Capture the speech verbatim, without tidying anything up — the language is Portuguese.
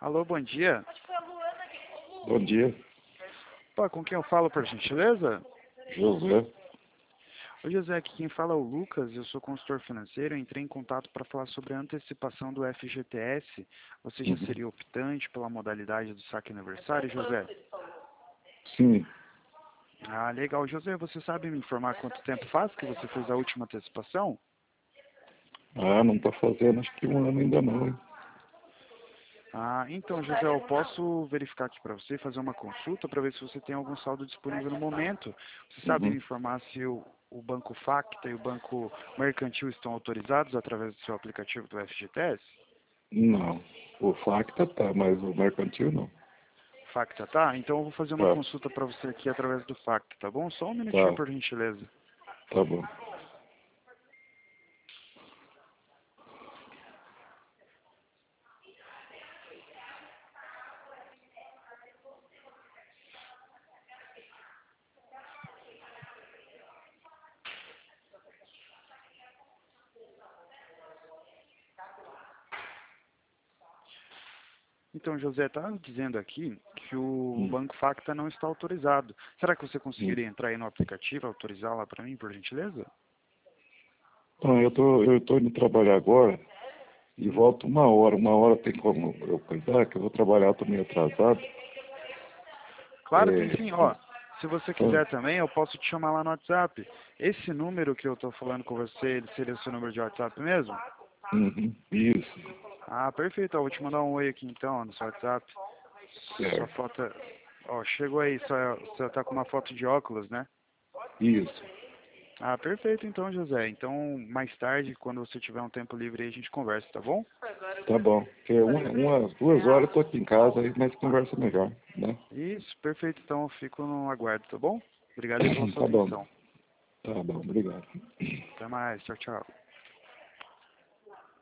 Alô, bom dia. Bom dia, Pô, com quem eu falo, por gentileza? José. Oi, José, aqui quem fala é o Lucas, eu sou consultor financeiro, eu entrei em contato para falar sobre a antecipação do F G T S. Você já Uhum. seria optante pela modalidade do saque aniversário, José? Sim. Ah, legal. José, você sabe me informar quanto tempo faz que você fez a última antecipação? Ah, não está fazendo, acho que um ano ainda não, hein? Ah, então, José, eu posso verificar aqui para você, fazer uma consulta para ver se você tem algum saldo disponível no momento. Você sabe me Uhum. informar se o, o Banco Facta e o Banco Mercantil estão autorizados através do seu aplicativo do F G T S? Não. O Facta tá, mas o mercantil não. Facta, tá? Então eu vou fazer uma Tá, consulta para você aqui através do Facta, tá bom? Só um minutinho, tá, por gentileza. tá bom. Então, José, está dizendo aqui que o Hum, Banco Facta não está autorizado. Será que você hum. conseguiria entrar aí no aplicativo, autorizar lá para mim, por gentileza? Então, eu tô, eu tô indo trabalhar agora e Hum. volto uma hora. Uma hora tem como eu cuidar, que eu vou trabalhar, tô meio atrasado. Claro, tem É, sim. Ó, se você ah, quiser também, eu posso te chamar lá no WhatsApp. Esse número que eu estou falando com você, ele seria o seu número de WhatsApp mesmo? uhum, isso, Ah, perfeito. Ó, vou te mandar um oi aqui então, ó, no seu WhatsApp. Sua certo. foto... é- Ó, chegou aí. Só, você tá com uma foto de óculos, né? Isso. Ah, perfeito então, José. Então, mais tarde, quando você tiver um tempo livre aí, a gente conversa, tá bom? Tá bom. Porque uma, umas duas horas eu tô aqui em casa, aí nós conversa melhor, né? Isso, perfeito. Então, eu fico no aguardo, tá bom? Obrigado aí pela sua Tá bom. atenção. Tá bom, obrigado. Até mais. Tchau, tchau.